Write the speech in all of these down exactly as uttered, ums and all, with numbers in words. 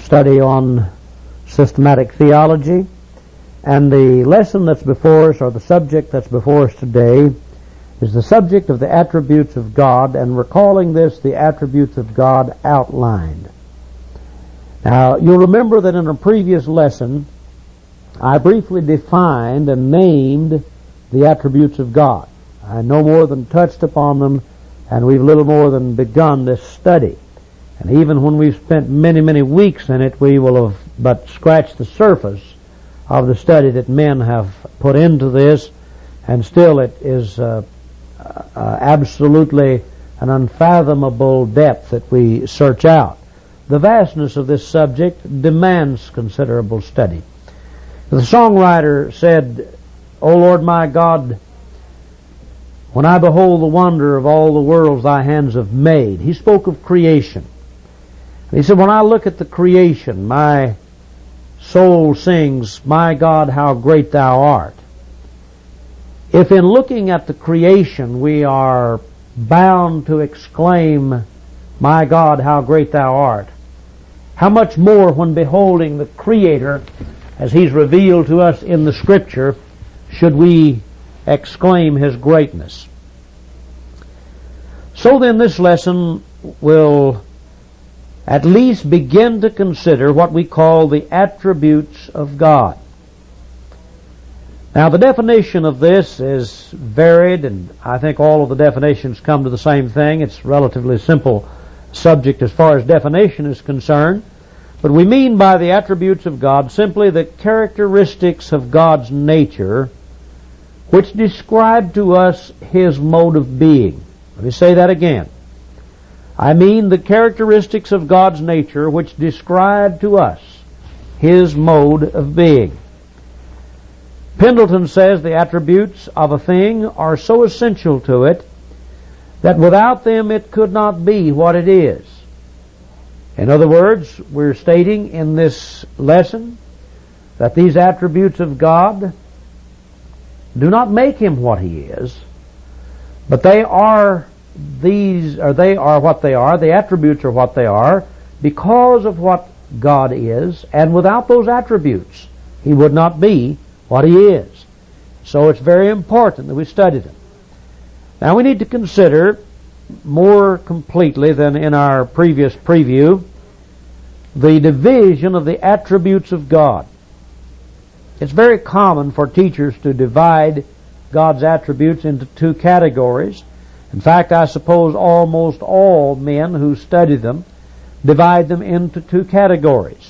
study on systematic theology, and the lesson that's before us, or the subject that's before us today, is the subject of the attributes of God, and we're calling this the attributes of God outlined. Now, you'll remember that in a previous lesson, I briefly defined and named the attributes of God. I no more than touched upon them, and we've little more than begun this study. And even when we've spent many, many weeks in it, we will have but scratched the surface of the study that men have put into this, and still it is uh, uh, absolutely an unfathomable depth that we search out. The vastness of this subject demands considerable study. The songwriter said, "O Lord my God, when I behold the wonder of all the worlds thy hands have made." He spoke of creation. He said, when I look at the creation, my soul sings, "My God, how great thou art." If in looking at the creation we are bound to exclaim, "My God, how great thou art," how much more when beholding the Creator as He's revealed to us in the Scripture should we exclaim His greatness. So then this lesson will at least begin to consider what we call the attributes of God. Now, the definition of this is varied, and I think all of the definitions come to the same thing. It's a relatively simple subject as far as definition is concerned. But we mean by the attributes of God simply the characteristics of God's nature which describe to us His mode of being. Let me say that again. I mean the characteristics of God's nature which describe to us His mode of being. Pendleton says the attributes of a thing are so essential to it that without them it could not be what it is. In other words, we're stating in this lesson that these attributes of God do not make Him what He is, but they are these, or they are what they are, the attributes are what they are, because of what God is, and without those attributes, He would not be what He is. So it's very important that we study them. Now we need to consider more completely than in our previous preview the division of the attributes of God. It's very common for teachers to divide God's attributes into two categories. In fact, I suppose almost all men who study them divide them into two categories.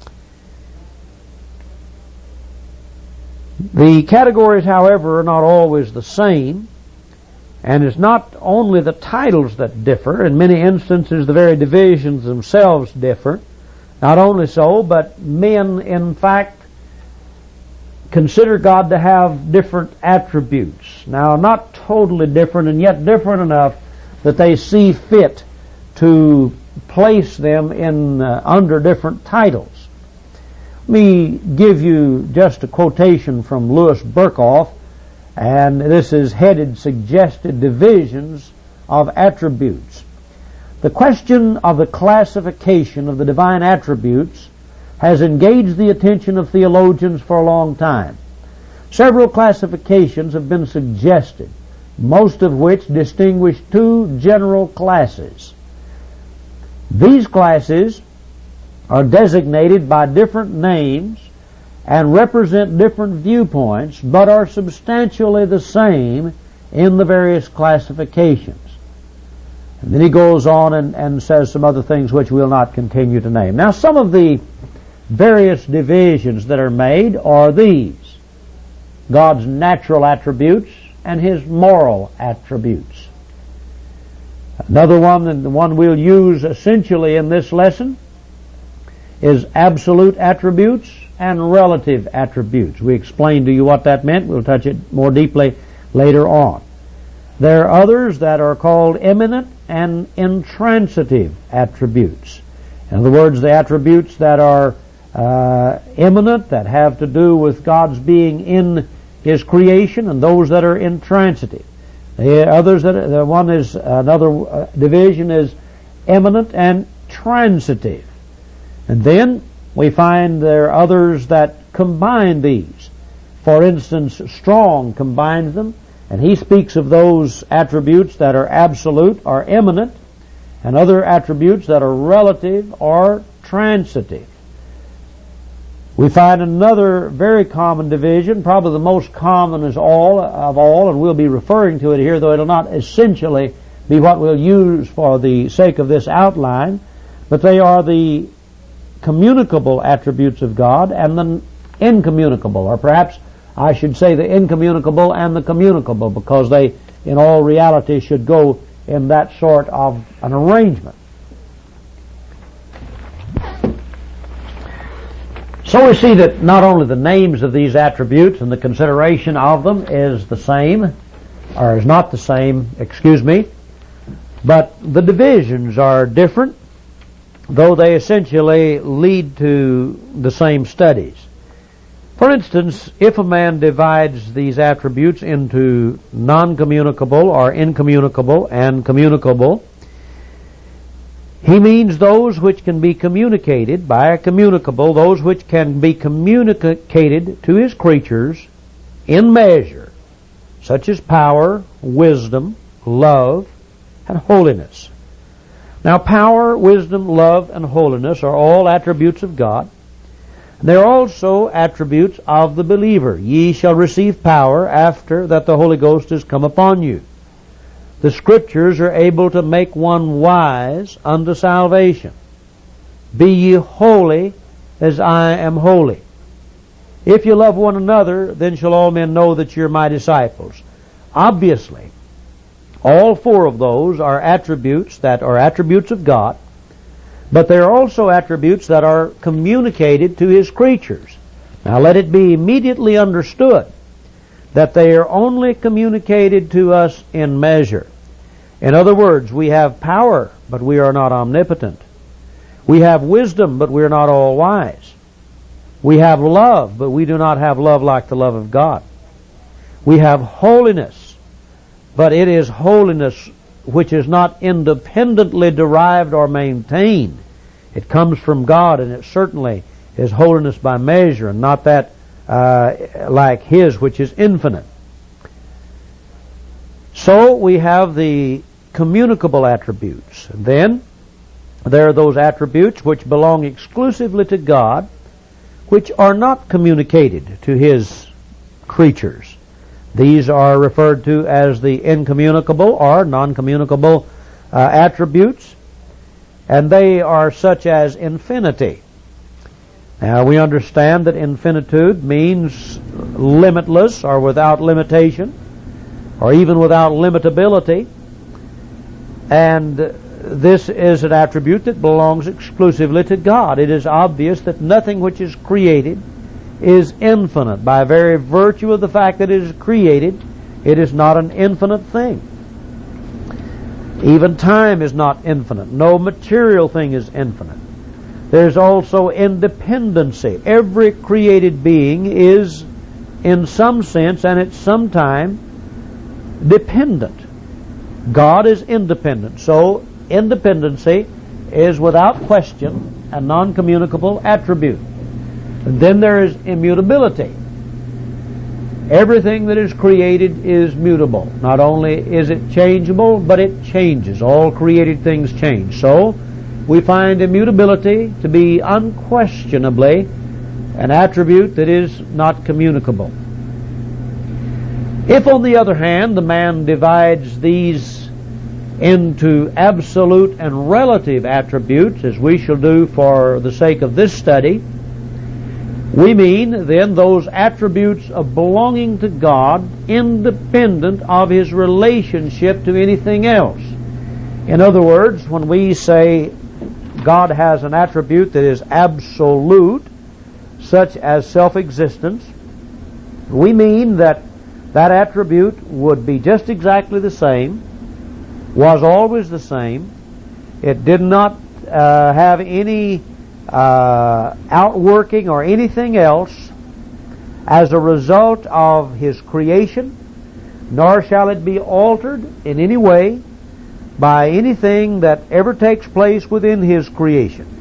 The categories, however, are not always the same, and it's not only the titles that differ. In many instances, the very divisions themselves differ. Not only so, but men, in fact, consider God to have different attributes. Now, not totally different, and yet different enough that they see fit to place them in uh, under different titles. Let me give you just a quotation from Louis Berkhoff, and this is headed Suggested Divisions of Attributes. The question of the classification of the divine attributes has engaged the attention of theologians for a long time. Several classifications have been suggested, most of which distinguish two general classes. These classes are designated by different names and represent different viewpoints, but are substantially the same in the various classifications. And then he goes on and, and says some other things which we'll not continue to name. Now, some of the various divisions that are made are these: God's natural attributes and His moral attributes. Another one, and the one we'll use essentially in this lesson, is absolute attributes and relative attributes. We explained to you what that meant. We'll touch it more deeply later on. There are others that are called eminent and intransitive attributes. In other words, the attributes that are uh, eminent, that have to do with God's being in His creation, and those that are intransitive. The others that are, the one is another uh, division is eminent and transitive. And then we find there are others that combine these. For instance, Strong combines them, and he speaks of those attributes that are absolute or immanent, and other attributes that are relative or transitive. We find another very common division, probably the most common is all of all, and we'll be referring to it here, though it'll not essentially be what we'll use for the sake of this outline, but they are the communicable attributes of God and the incommunicable, or perhaps I should say the incommunicable and the communicable, because they in all reality should go in that sort of an arrangement. So we see that not only the names of these attributes and the consideration of them is the same, or is not the same, excuse me, but the divisions are different, though they essentially lead to the same studies. For instance, if a man divides these attributes into non-communicable or incommunicable and communicable, he means those which can be communicated by a communicable, those which can be communicated to his creatures in measure, such as power, wisdom, love, and holiness. Now, power, wisdom, love, and holiness are all attributes of God. They are also attributes of the believer. Ye shall receive power after that the Holy Ghost is come upon you. The Scriptures are able to make one wise unto salvation. Be ye holy as I am holy. If you love one another, then shall all men know that you're my disciples. Obviously, all four of those are attributes that are attributes of God, but they are also attributes that are communicated to His creatures. Now let it be immediately understood that they are only communicated to us in measure. In other words, we have power, but we are not omnipotent. We have wisdom, but we are not all wise. We have love, but we do not have love like the love of God. We have holiness, but it is holiness which is not independently derived or maintained. It comes from God, and it certainly is holiness by measure, and not that uh, like His, which is infinite. So we have the communicable attributes. And then there are those attributes which belong exclusively to God, which are not communicated to His creatures. These are referred to as the incommunicable or non-communicable uh, attributes, and they are such as infinity. Now we understand that infinitude means limitless or without limitation, or even without limitability, and this is an attribute that belongs exclusively to God. It is obvious that nothing which is created is infinite. By very virtue of the fact that it is created, it is not an infinite thing. Even time is not infinite. No material thing is infinite. There's also independency. Every created being is, in some sense and at some time, dependent. God is independent. So, independency is without question a non-communicable attribute. And then there is immutability. Everything that is created is mutable. Not only is it changeable, but it changes. All created things change. So, we find immutability to be unquestionably an attribute that is not communicable. If, on the other hand, the man divides these into absolute and relative attributes, as we shall do for the sake of this study, we mean then those attributes of belonging to God independent of His relationship to anything else. In other words, when we say God has an attribute that is absolute, such as self-existence, we mean that that attribute would be just exactly the same, was always the same. It did not uh, have any uh, outworking or anything else as a result of His creation, nor shall it be altered in any way by anything that ever takes place within His creation.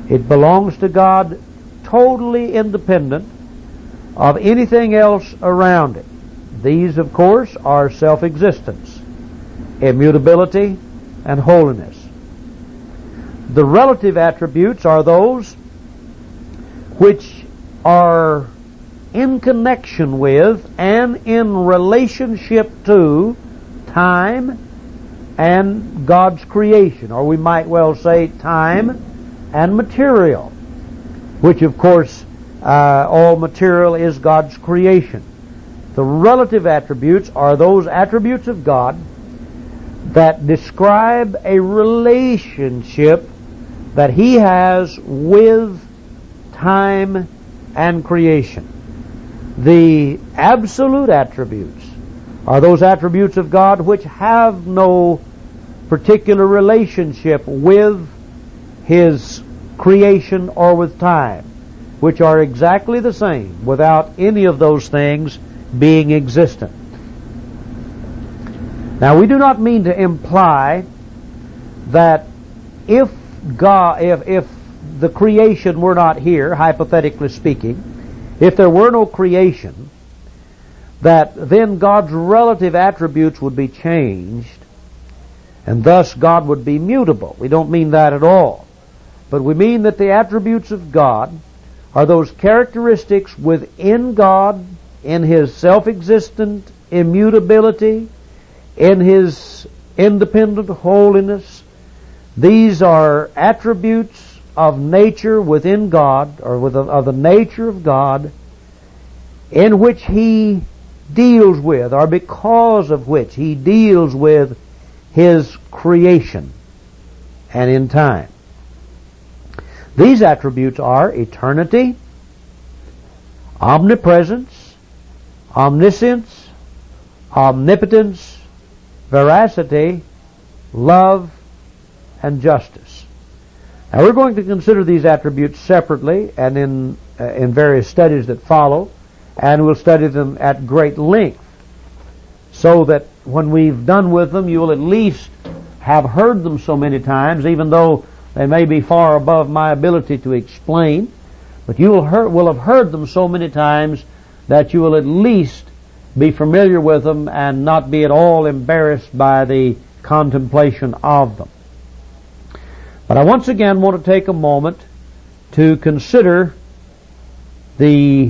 It belongs to God totally independent of anything else around it. These, of course, are self-existence, immutability, and holiness. The relative attributes are those which are in connection with and in relationship to time and God's creation, or we might well say time and material, which of course uh, all material is God's creation. The relative attributes are those attributes of God that describe a relationship that He has with time and creation. The absolute attributes are those attributes of God which have no particular relationship with His creation or with time, which are exactly the same without any of those things being existent. Now, we do not mean to imply that if God, if, if the creation were not here, hypothetically speaking, if there were no creation, that then God's relative attributes would be changed, and thus God would be mutable. We don't mean that at all. But we mean that the attributes of God are those characteristics within God, in His self-existent immutability, in His independent holiness. These are attributes of nature within God, or with of the nature of God, in which He deals with, or because of which He deals with His creation and in time. These attributes are eternity, omnipresence, omniscience, omnipotence, veracity, love, and justice. Now, we're going to consider these attributes separately and in uh, in various studies that follow, and we'll study them at great length, so that when we've done with them, you will at least have heard them so many times, even though they may be far above my ability to explain. But you will, hear, will have heard them so many times that you will at least be familiar with them and not be at all embarrassed by the contemplation of them. But I once again want to take a moment to consider the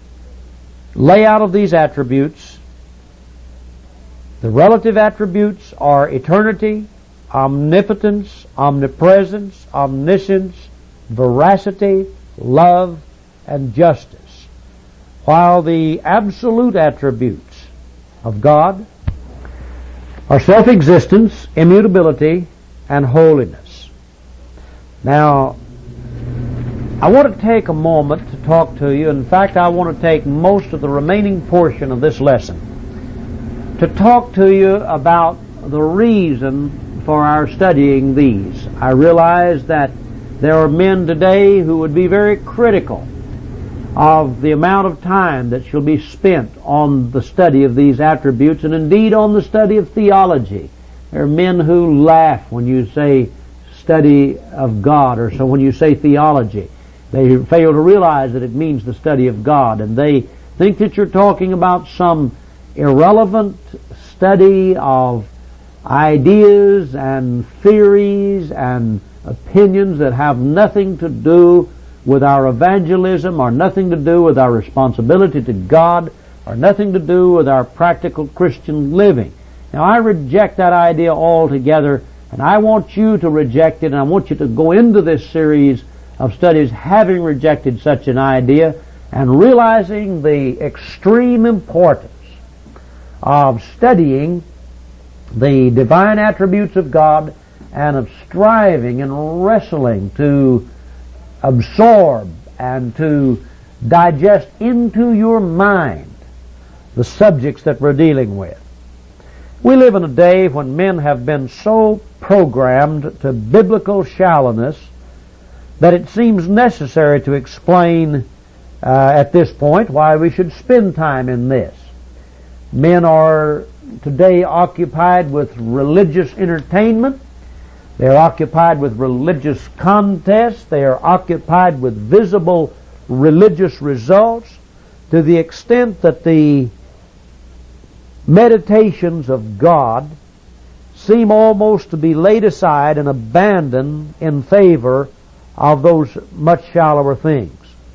layout of these attributes. The relative attributes are eternity, omnipotence, omnipresence, omniscience, veracity, love, and justice, while the absolute attributes of God are self-existence, immutability, and holiness. Now, I want to take a moment to talk to you. In fact, I want to take most of the remaining portion of this lesson to talk to you about the reason for our studying these. I realize that there are men today who would be very critical of the amount of time that shall be spent on the study of these attributes, and indeed on the study of theology. There are men who laugh when you say study of God, or so when you say theology. They fail to realize that it means the study of God, and they think that you're talking about some irrelevant study of ideas and theories and opinions that have nothing to do with our evangelism, or nothing to do with our responsibility to God, or nothing to do with our practical Christian living. Now, I reject that idea altogether, and I want you to reject it, and I want you to go into this series of studies having rejected such an idea and realizing the extreme importance of studying the divine attributes of God and of striving and wrestling to absorb and to digest into your mind the subjects that we're dealing with. We live in a day when men have been so programmed to biblical shallowness that it seems necessary to explain uh, at this point why we should spend time in this. Men are today occupied with religious entertainment. They are occupied with religious contests. They are occupied with visible religious results, to the extent that the meditations of God seem almost to be laid aside and abandoned in favor of those much shallower things.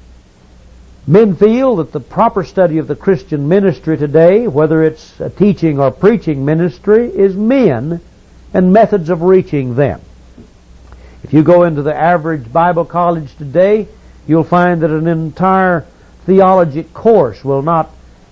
Men feel that the proper study of the Christian ministry today, whether it's a teaching or preaching ministry, is men and methods of reaching them. If you go into the average Bible college today, you'll find that an entire theology course will not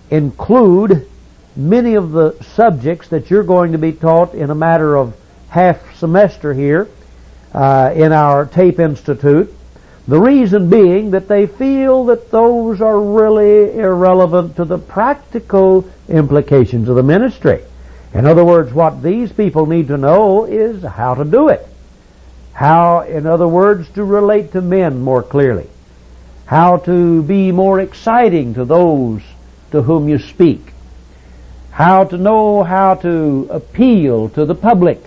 include many of the subjects that you're going to be taught in a matter of half semester here uh, in our Tape Institute. The reason being that they feel that those are really irrelevant to the practical implications of the ministry. In other words, what these people need to know is how to do it. How, in other words, to relate to men more clearly. How to be more exciting to those to whom you speak. How to know how to appeal to the public.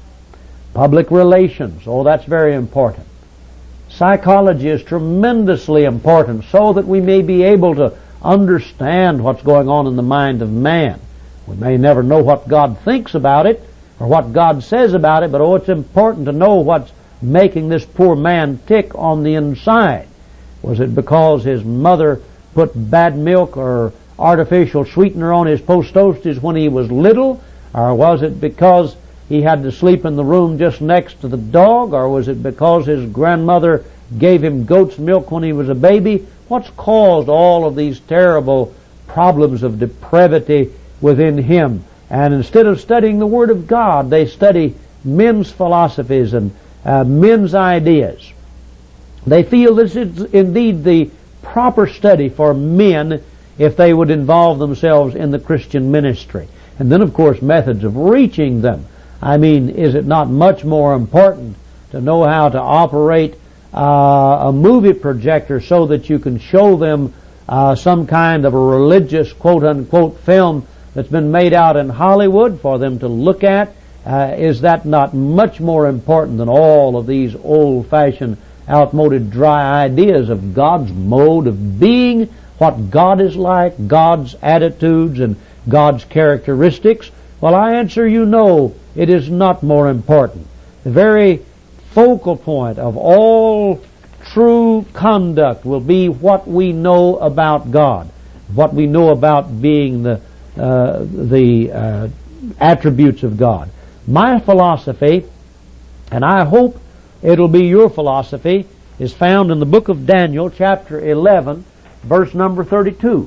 Public relations. Oh, that's very important. Psychology is tremendously important so that we may be able to understand what's going on in the mind of man. We may never know what God thinks about it or what God says about it, but oh, it's important to know what's making this poor man tick on the inside. Was it because his mother put bad milk or artificial sweetener on his post toasties when he was little? Or was it because he had to sleep in the room just next to the dog? Or was it because his grandmother gave him goat's milk when he was a baby? What's caused all of these terrible problems of depravity within him? And instead of studying the Word of God, they study men's philosophies and uh, men's ideas. They feel this is indeed the proper study for men if they would involve themselves in the Christian ministry. And then, of course, methods of reaching them. I mean, is it not much more important to know how to operate uh, a movie projector so that you can show them uh, some kind of a religious quote-unquote film that's been made out in Hollywood for them to look at? Uh, is that not much more important than all of these old-fashioned, outmoded, dry ideas of God's mode of being, what God is like, God's attitudes and God's characteristics? Well, I answer you no, it is not more important. The very focal point of all true conduct will be what we know about God, what we know about being the uh, the uh, attributes of God. My philosophy, and I hope it'll be your philosophy, is found in the book of Daniel, chapter eleven, verse number thirty-two.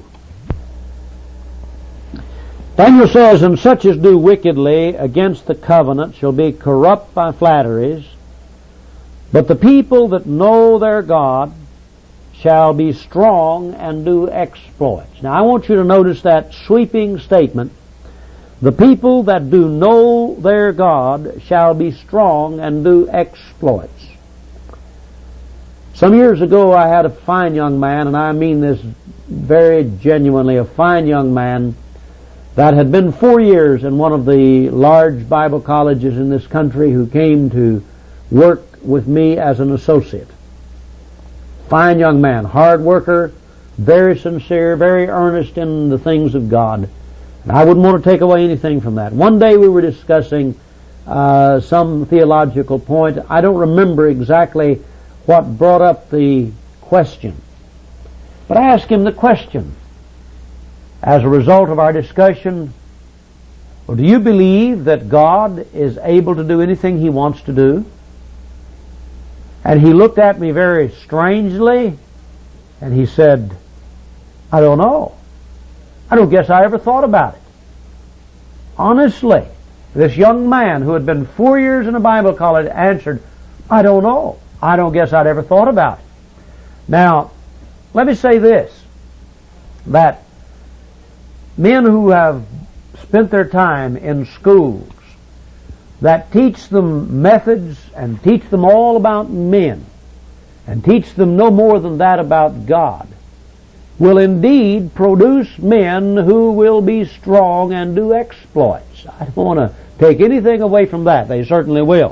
Daniel says, "And such as do wickedly against the covenant shall be corrupt by flatteries, but the people that know their God shall be strong and do exploits." Now I want you to notice that sweeping statement. The people that do know their God shall be strong and do exploits. Some years ago I had a fine young man, and I mean this very genuinely, a fine young man that had been four years in one of the large Bible colleges in this country, who came to work with me as an associate. Fine young man, hard worker, very sincere, very earnest in the things of God. And I wouldn't want to take away anything from that. One day we were discussing uh, some theological point. I don't remember exactly what brought up the question, but I asked him the question. As a result of our discussion, well, do you believe that God is able to do anything He wants to do? And he looked at me very strangely, and he said, "I don't know. I don't guess I ever thought about it." Honestly, this young man who had been four years in a Bible college answered, "I don't know. I don't guess I'd ever thought about it." Now, let me say this, that men who have spent their time in schools that teach them methods and teach them all about men and teach them no more than that about God will indeed produce men who will be strong and do exploits. I don't want to take anything away from that. They certainly will.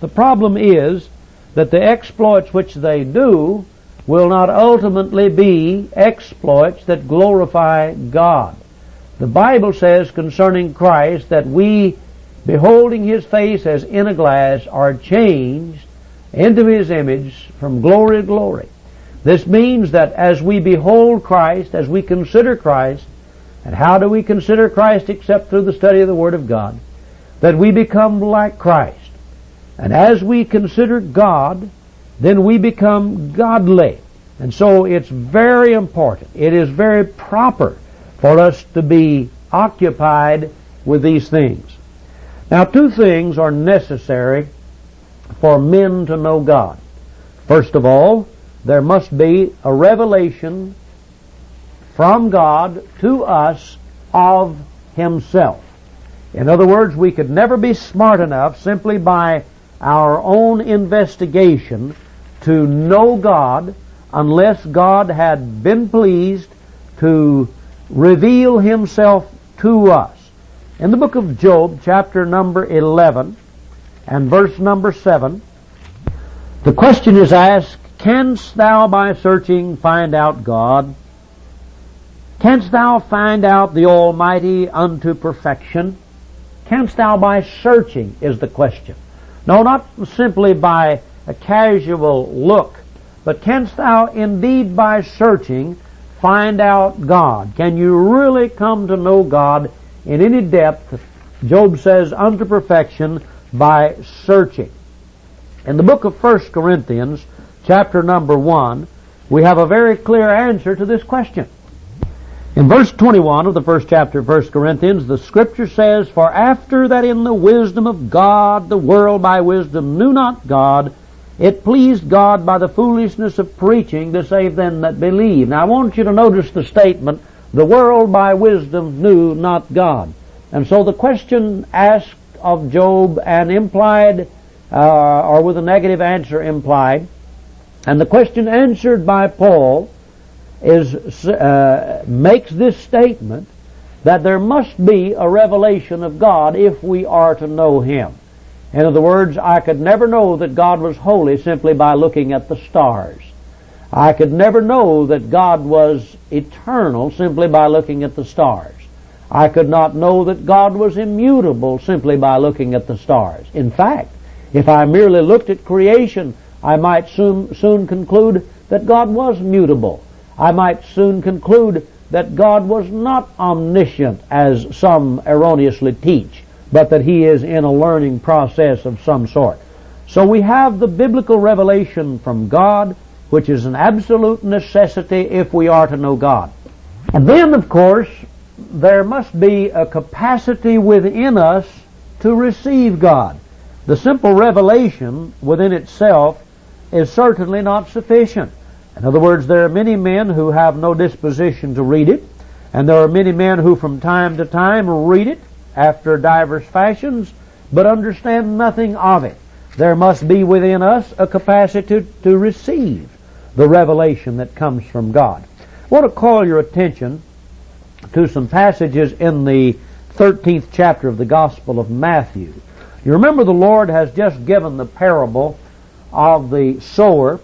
The problem is that the exploits which they do will not ultimately be exploits that glorify God. The Bible says concerning Christ that we, beholding His face as in a glass, are changed into His image from glory to glory. This means that as we behold Christ, as we consider Christ, and how do we consider Christ except through the study of the Word of God, that we become like Christ. And as we consider God, then we become godly. And so it's very important. It is very proper for us to be occupied with these things. Now, two things are necessary for men to know God. First of all, there must be a revelation from God to us of Himself. In other words, we could never be smart enough simply by our own investigation to know God unless God had been pleased to reveal Himself to us. In the book of Job, chapter number eleven and verse number seven, the question is asked, canst thou by searching find out God? Canst thou find out the Almighty unto perfection? Canst thou by searching is the question. No, not simply by a casual look, but canst thou indeed by searching find out God? Can you really come to know God in any depth, Job says, unto perfection by searching? In the book of First Corinthians, chapter number one, we have a very clear answer to this question. In verse twenty-one of the first chapter of First Corinthians, the Scripture says, For after that in the wisdom of God, the world by wisdom knew not God, it pleased God by the foolishness of preaching to save them that believe. Now I want you to notice the statement, the world by wisdom knew not God. And so the question asked of Job and implied, uh, or with a negative answer implied, and the question answered by Paul is uh, makes this statement that there must be a revelation of God if we are to know Him. In other words, I could never know that God was holy simply by looking at the stars. I could never know that God was eternal simply by looking at the stars. I could not know that God was immutable simply by looking at the stars. In fact, if I merely looked at creation, I might soon, soon conclude that God was mutable. I might soon conclude that God was not omniscient, as some erroneously teach, but that He is in a learning process of some sort. So we have the biblical revelation from God, which is an absolute necessity if we are to know God. And then, of course, there must be a capacity within us to receive God. The simple revelation within itself is certainly not sufficient. In other words, there are many men who have no disposition to read it, and there are many men who from time to time read it after divers fashions, but understand nothing of it. There must be within us a capacity to, to receive the revelation that comes from God. I want to call your attention to some passages in the thirteenth chapter of the Gospel of Matthew. You remember the Lord has just given the parable of the sower,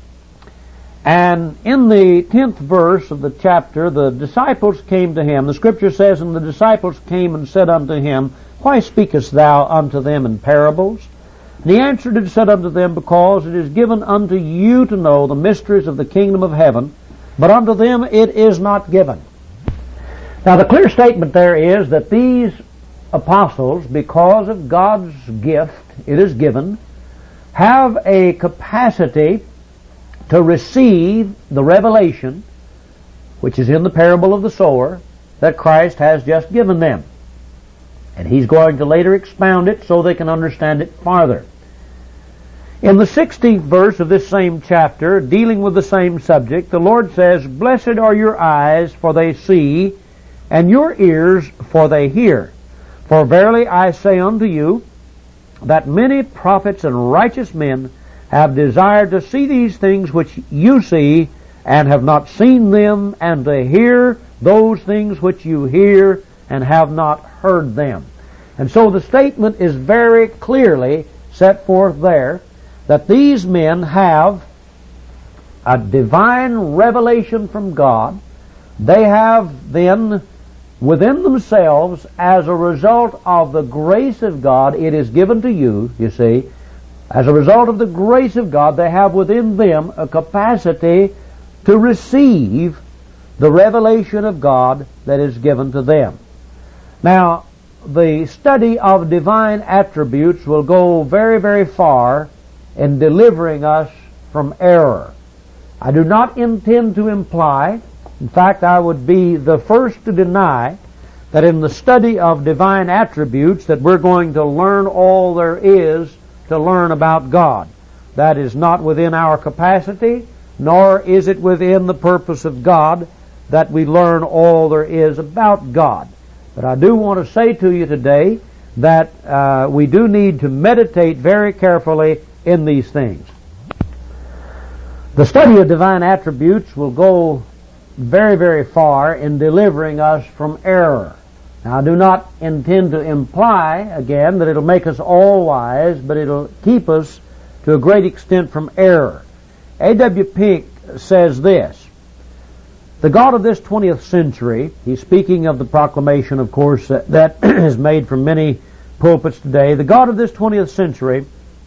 and in the tenth verse of the chapter, the disciples came to Him. The Scripture says, And the disciples came and said unto Him, Why speakest thou unto them in parables? And He answered and said unto them, Because it is given unto you to know the mysteries of the kingdom of heaven, but unto them it is not given. Now the clear statement there is that these apostles, because of God's gift it is given, have a capacity to receive the revelation, which is in the parable of the sower, that Christ has just given them. And He's going to later expound it so they can understand it farther. In the sixteenth verse of this same chapter, dealing with the same subject, the Lord says, Blessed are your eyes, for they see, and your ears, for they hear. For verily I say unto you, that many prophets and righteous men have desired to see these things which you see, and have not seen them, and to hear those things which you hear, and have not heard them. And so the statement is very clearly set forth there, that these men have a divine revelation from God. They have then within themselves, as a result of the grace of God, it is given to you, you see, as a result of the grace of God, they have within them a capacity to receive the revelation of God that is given to them. Now, the study of divine attributes will go very, very far in delivering us from error. I do not intend to imply, in fact, I would be the first to deny that in the study of divine attributes that we're going to learn all there is to learn about God. That is not within our capacity, nor is it within the purpose of God that we learn all there is about God. But I do want to say to you today that uh, we do need to meditate very carefully in these things. The study of divine attributes will go very, very far in delivering us from error. Now, I do not intend to imply, again, that it'll make us all wise, but it'll keep us to a great extent from error. A W Pink says this: the God of this twentieth century, he's speaking of the proclamation, of course, that, that is made from many pulpits today, the God of this twentieth century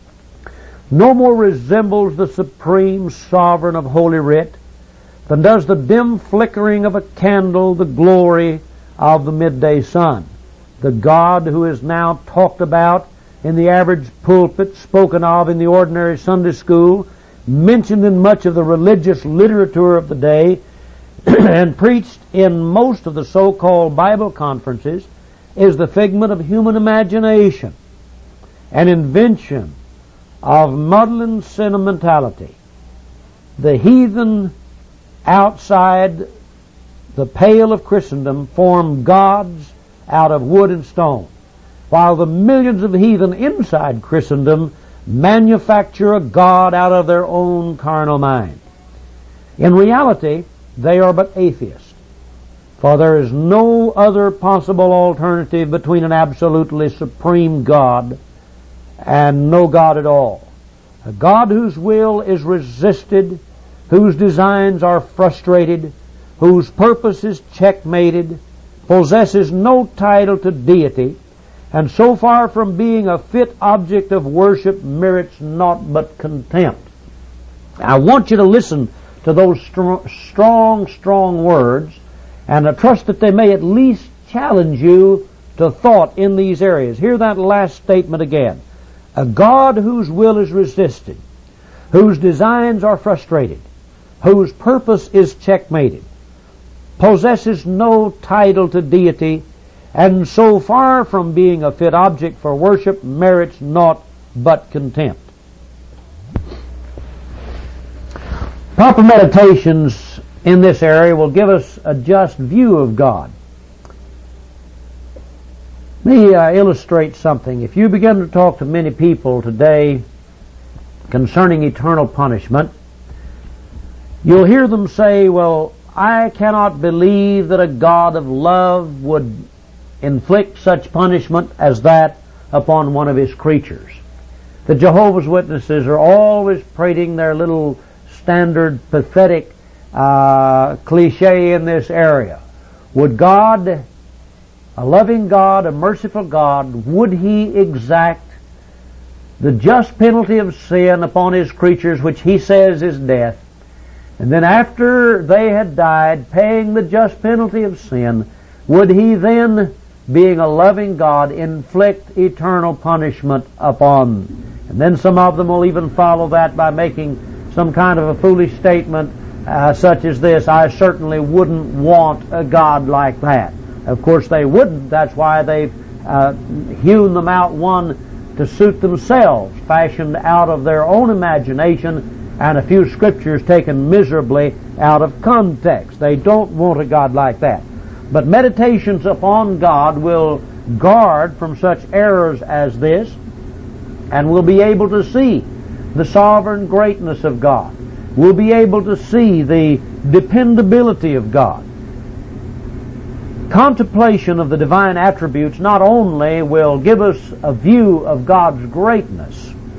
no more resembles the supreme sovereign of Holy Writ than does the dim flickering of a candle the glory of the midday sun. The God who is now talked about in the average pulpit, spoken of in the ordinary Sunday school, mentioned in much of the religious literature of the day, and preached in most of the so-called Bible conferences, is the figment of human imagination, an invention of maudlin sentimentality. The heathen outside the pale of Christendom form gods out of wood and stone, while the millions of heathen inside Christendom manufacture a god out of their own carnal mind. In reality, they are but atheists, for there is no other possible alternative between an absolutely supreme God and no God at all. A God whose will is resisted, whose designs are frustrated, whose purpose is checkmated, possesses no title to deity, and so far from being a fit object of worship, merits naught but contempt. I want you to listen to those strong, strong, strong words, and I trust that they may at least challenge you to thought in these areas. Hear that last statement again. A God whose will is resisted, whose designs are frustrated, whose purpose is checkmated, possesses no title to deity, and so far from being a fit object for worship, merits naught but contempt. Proper meditations in this area will give us a just view of God. Let me uh, illustrate something. If you begin to talk to many people today concerning eternal punishment, you'll hear them say, well, I cannot believe that a God of love would inflict such punishment as that upon one of his creatures. The Jehovah's Witnesses are always prating their little standard pathetic uh, cliche in this area. Would God, a loving God, a merciful God, would he exact the just penalty of sin upon his creatures, which he says is death, and then after they had died, paying the just penalty of sin, would he then, being a loving God, inflict eternal punishment upon them? And then some of them will even follow that by making some kind of a foolish statement uh, such as this: I certainly wouldn't want a God like that. Of course they wouldn't. That's why they've uh, hewn them out one to suit themselves, fashioned out of their own imagination, and a few scriptures taken miserably out of context. They don't want a God like that. But meditations upon God will guard from such errors as this, and we'll be able to see the sovereign greatness of God. We'll be able to see the dependability of God. Contemplation of the divine attributes not only will give us a view of God's greatness,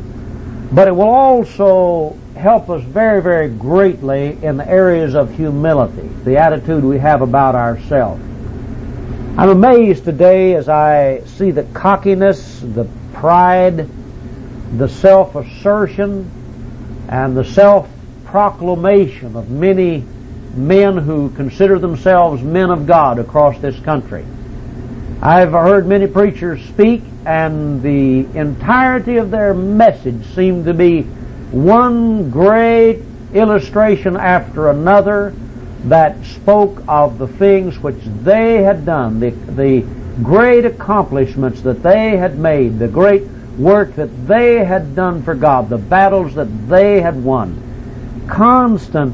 But it will also help us very, very greatly in the areas of humility, the attitude we have about ourselves. I'm amazed today as I see the cockiness, the pride, the self-assertion, and the self-proclamation of many men who consider themselves men of God across this country. I've heard many preachers speak, and the entirety of their message seemed to be one great illustration after another that spoke of the things which they had done, the, the great accomplishments that they had made, the great work that they had done for God, the battles that they had won. Constant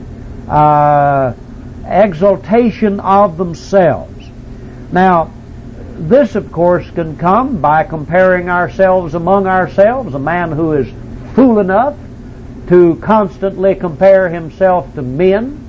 uh, exaltation of themselves. Now, this, of course, can come by comparing ourselves among ourselves. A man who is fool enough to constantly compare himself to men,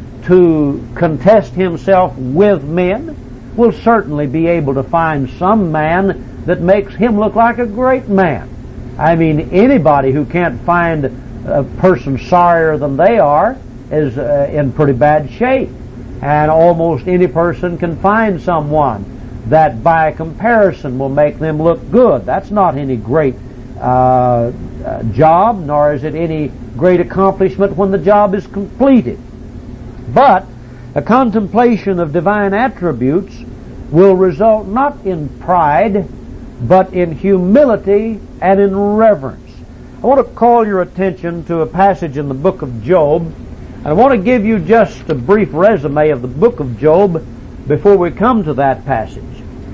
to contest himself with men, will certainly be able to find some man that makes him look like a great man. I mean, anybody who can't find a person sorrier than they are is uh, in pretty bad shape. And almost any person can find someone that by comparison will make them look good. That's not any great uh, uh, job, nor is it any great accomplishment when the job is completed. But a contemplation of divine attributes will result not in pride, but in humility and in reverence. I want to call your attention to a passage in the book of Job, and I want to give you just a brief resume of the book of Job before we come to that passage.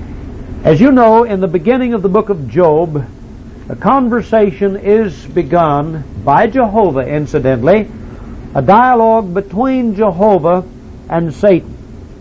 As you know, in the beginning of the book of Job, a conversation is begun by Jehovah, incidentally, a dialogue between Jehovah and Satan.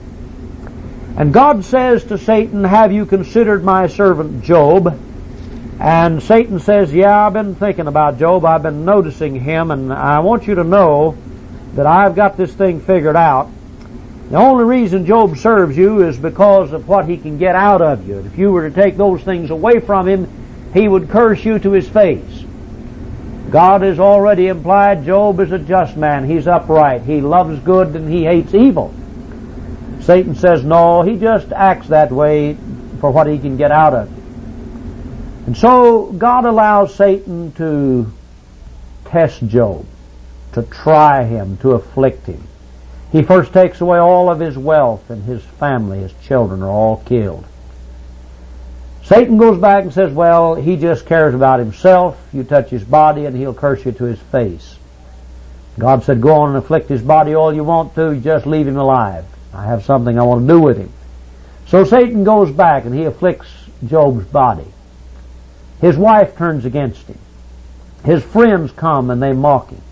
And God says to Satan, "Have you considered my servant Job?" And Satan says, "Yeah, I've been thinking about Job. I've been noticing him, and I want you to know that I've got this thing figured out. The only reason Job serves you is because of what he can get out of you. If you were to take those things away from him, he would curse you to his face." God has already implied Job is a just man. He's upright. He loves good and he hates evil. Satan says, no, he just acts that way for what he can get out of you. And so God allows Satan to test Job, to try him, to afflict him. He first takes away all of his wealth, and his family, his children are all killed. Satan goes back and says, well, he just cares about himself. You touch his body and he'll curse you to his face. God said, go on and afflict his body all you want to, just leave him alive. I have something I want to do with him. So Satan goes back and he afflicts Job's body. His wife turns against him. His friends come and they mock him.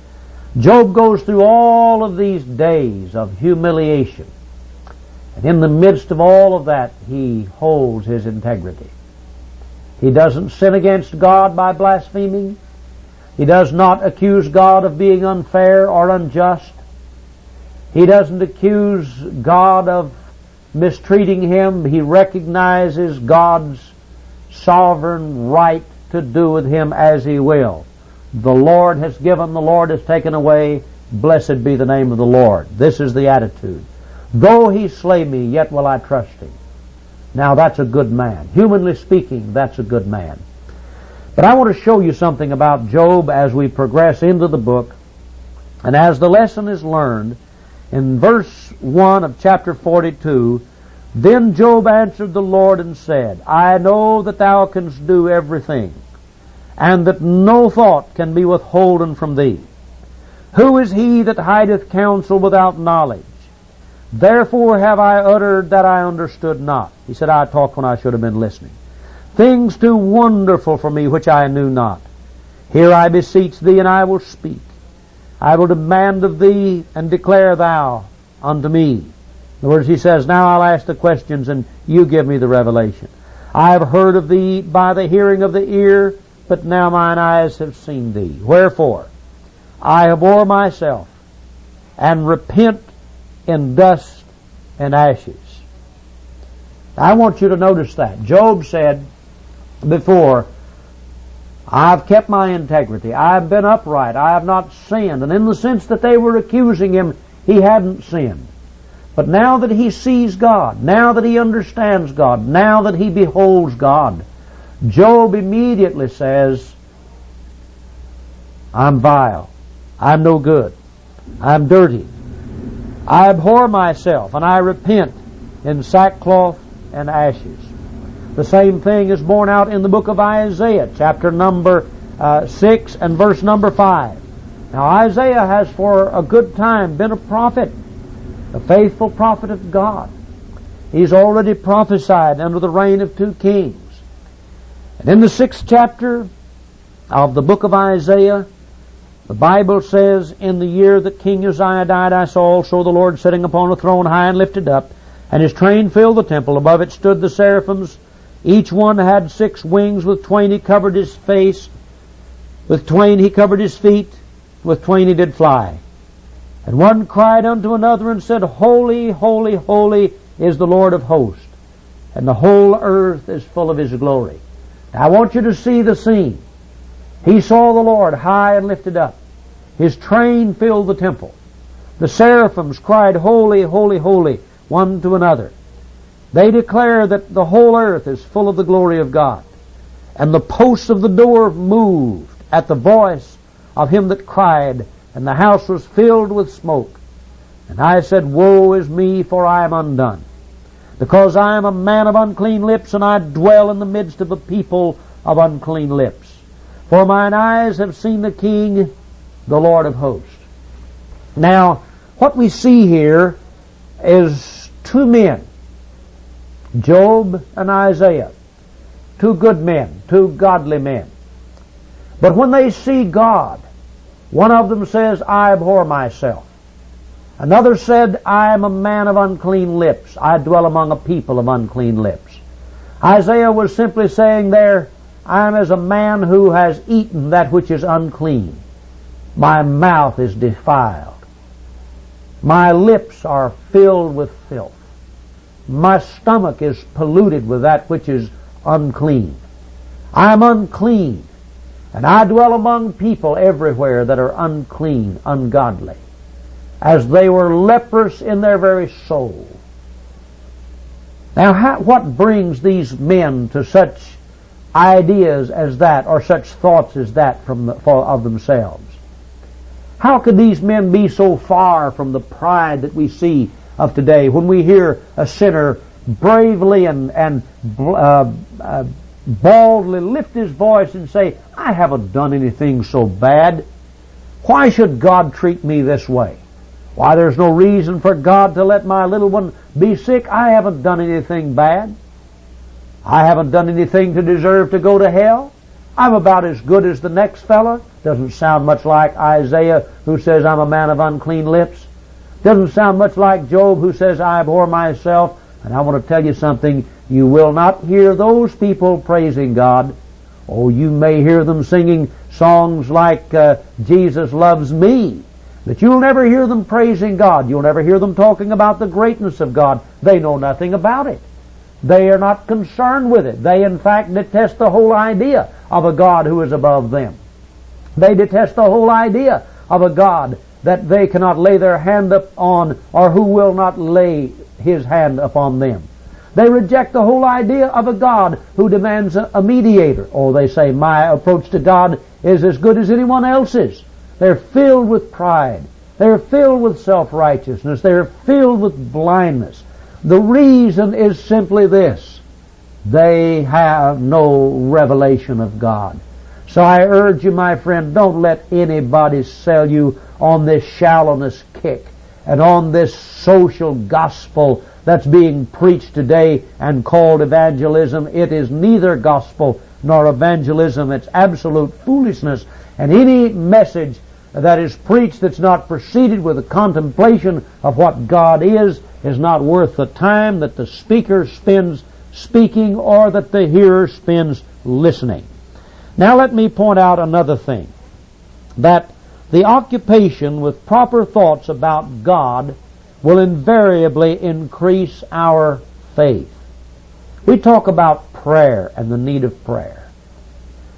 Job goes through all of these days of humiliation. And in the midst of all of that, he holds his integrity. He doesn't sin against God by blaspheming. He does not accuse God of being unfair or unjust. He doesn't accuse God of mistreating him. He recognizes God's sovereign right to do with him as he will. The Lord has given, the Lord has taken away. Blessed be the name of the Lord. This is the attitude. Though he slay me, yet will I trust him. Now that's a good man. Humanly speaking, that's a good man. But I want to show you something about Job as we progress into the book. And as the lesson is learned, in verse one of chapter forty-two, then Job answered the Lord and said, I know that thou canst do everything, and that no thought can be withholden from thee. Who is he that hideth counsel without knowledge? Therefore have I uttered that I understood not. He said, I talked when I should have been listening. Things too wonderful for me which I knew not. Here I beseech thee, and I will speak. I will demand of thee, and declare thou unto me. In other words, he says, now I'll ask the questions, and you give me the revelation. I have heard of thee by the hearing of the ear, but now mine eyes have seen thee. Wherefore, I abhor myself, and repent in dust and ashes. I want you to notice that. Job said before, I've kept my integrity. I've been upright. I have not sinned. And in the sense that they were accusing him, he hadn't sinned. But now that he sees God, now that he understands God, now that he beholds God, Job immediately says, I'm vile. I'm no good. I'm dirty. I abhor myself, and I repent in sackcloth and ashes. The same thing is borne out in the book of Isaiah, chapter number uh, six and verse number five. Now Isaiah has for a good time been a prophet, a faithful prophet of God. He's already prophesied under the reign of two kings. And in the sixth chapter of the book of Isaiah, the Bible says, in the year that King Uzziah died, I saw also the Lord sitting upon a throne high and lifted up, and his train filled the temple. Above it stood the seraphims. Each one had six wings. With twain he covered his face. With twain he covered his feet. With twain he did fly. And one cried unto another and said, Holy, holy, holy is the Lord of hosts, and the whole earth is full of his glory. Now I want you to see the scene. He saw the Lord high and lifted up. His train filled the temple. The seraphims cried, Holy, holy, holy, one to another. They declare that the whole earth is full of the glory of God. And the posts of the door moved at the voice of him that cried, and the house was filled with smoke. And I said, Woe is me, for I am undone, because I am a man of unclean lips, and I dwell in the midst of a people of unclean lips. For mine eyes have seen the King, the Lord of hosts. Now, what we see here is two men, Job and Isaiah, two good men, two godly men. But when they see God, one of them says, I abhor myself. Another said, I am a man of unclean lips. I dwell among a people of unclean lips. Isaiah was simply saying there, I am as a man who has eaten that which is unclean. My mouth is defiled. My lips are filled with filth. My stomach is polluted with that which is unclean. I am unclean, and I dwell among people everywhere that are unclean, ungodly, as they were leprous in their very soul. Now, how, what brings these men to such ideas as that, or such thoughts as that from the, for, of themselves? How could these men be so far from the pride that we see of today when we hear a sinner bravely and, and uh, uh, baldly lift his voice and say, I haven't done anything so bad. Why should God treat me this way? Why, there's no reason for God to let my little one be sick. I haven't done anything bad. I haven't done anything to deserve to go to hell. I'm about as good as the next fella. Doesn't sound much like Isaiah, who says, I'm a man of unclean lips. Doesn't sound much like Job, who says, I abhor myself. And I want to tell you something. You will not hear those people praising God. Oh, you may hear them singing songs like uh, Jesus Loves Me. But you'll never hear them praising God. You'll never hear them talking about the greatness of God. They know nothing about it. They are not concerned with it. They, in fact, detest the whole idea of a God who is above them. They detest the whole idea of a God that they cannot lay their hand upon, or who will not lay His hand upon them. They reject the whole idea of a God who demands a, a mediator. Oh, they say, my approach to God is as good as anyone else's. They're filled with pride. They're filled with self-righteousness. They're filled with blindness. The reason is simply this: they have no revelation of God. So I urge you, my friend, don't let anybody sell you on this shallowness kick and on this social gospel that's being preached today and called evangelism. It is neither gospel nor evangelism. It's absolute foolishness. And any message that is preached that's not preceded with a contemplation of what God is, is not worth the time that the speaker spends speaking or that the hearer spends listening. Now let me point out another thing, that the occupation with proper thoughts about God will invariably increase our faith. We talk about prayer and the need of prayer.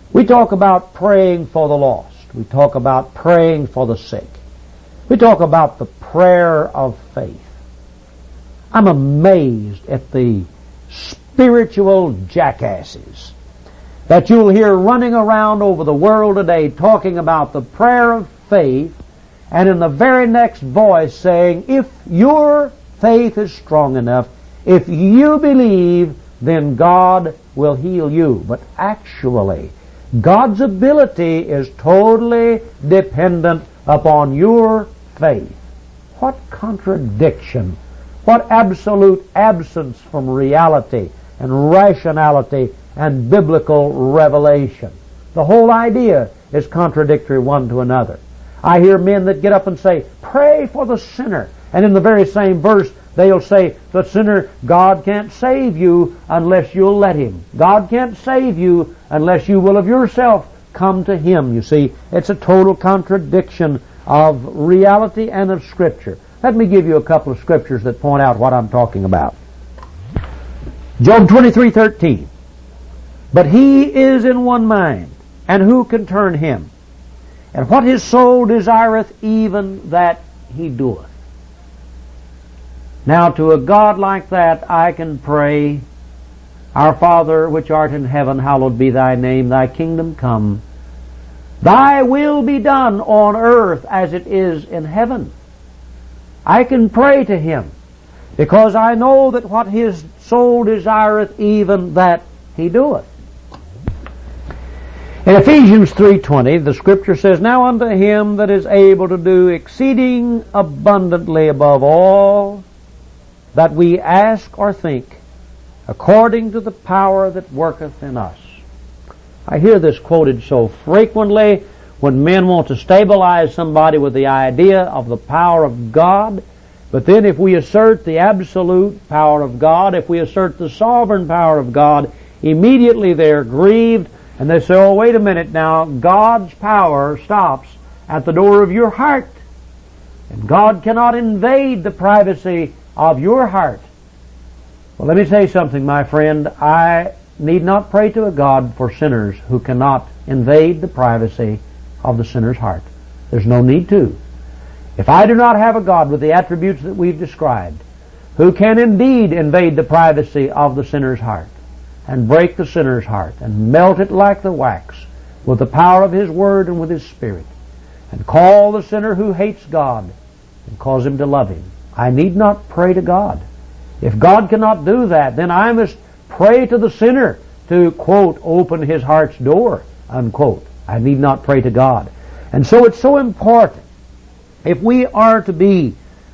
We talk about praying for the lost. We talk about praying for the sick. We talk about the prayer of faith. I'm amazed at the spiritual jackasses that you'll hear running around over the world today talking about the prayer of faith, and in the very next voice saying, if your faith is strong enough, if you believe, then God will heal you. But actually, God's ability is totally dependent upon your faith. What contradiction! What absolute absence from reality and rationality and biblical revelation. The whole idea is contradictory one to another. I hear men that get up and say, pray for the sinner. And in the very same verse, they'll say, the sinner, God can't save you unless you'll let Him. God can't save you unless you will of yourself come to Him. You see, it's a total contradiction of reality and of Scripture. Let me give you a couple of scriptures that point out what I'm talking about. Job twenty-three thirteen. But he is in one mind, and who can turn him? And what his soul desireth, even that he doeth. Now to a God like that I can pray, Our Father which art in heaven, hallowed be thy name, thy kingdom come. Thy will be done on earth as it is in heaven. I can pray to Him because I know that what his soul desireth, even that he doeth. In Ephesians three twenty, the Scripture says, Now unto Him that is able to do exceeding abundantly above all that we ask or think, according to the power that worketh in us. I hear this quoted so frequently when men want to stabilize somebody with the idea of the power of God. But then if we assert the absolute power of God, if we assert the sovereign power of God, immediately they're grieved and they say, oh, wait a minute now, God's power stops at the door of your heart. And God cannot invade the privacy of your heart. Well, let me say something, my friend. I need not pray to a God for sinners who cannot invade the privacy of the sinner's heart. There's no need to. If I do not have a God with the attributes that we've described, who can indeed invade the privacy of the sinner's heart and break the sinner's heart and melt it like the wax with the power of His Word and with His Spirit, and call the sinner who hates God and cause him to love Him, I need not pray to God. If God cannot do that, then I must pray to the sinner to, quote, open his heart's door, unquote. I need not pray to God. And so it's so important, if we are to be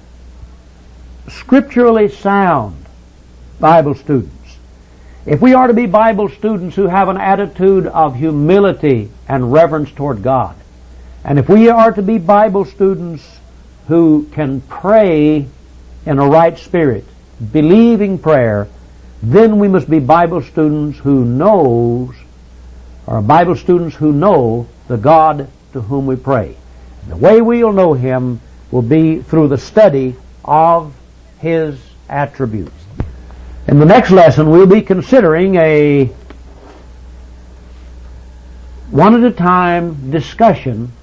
scripturally sound Bible students, if we are to be Bible students who have an attitude of humility and reverence toward God, and if we are to be Bible students who can pray in a right spirit, believing prayer, then we must be Bible students who knows, or Bible students who know the God to whom we pray. And the way we'll know Him will be through the study of His attributes. In the next lesson, we'll be considering a one at a time discussion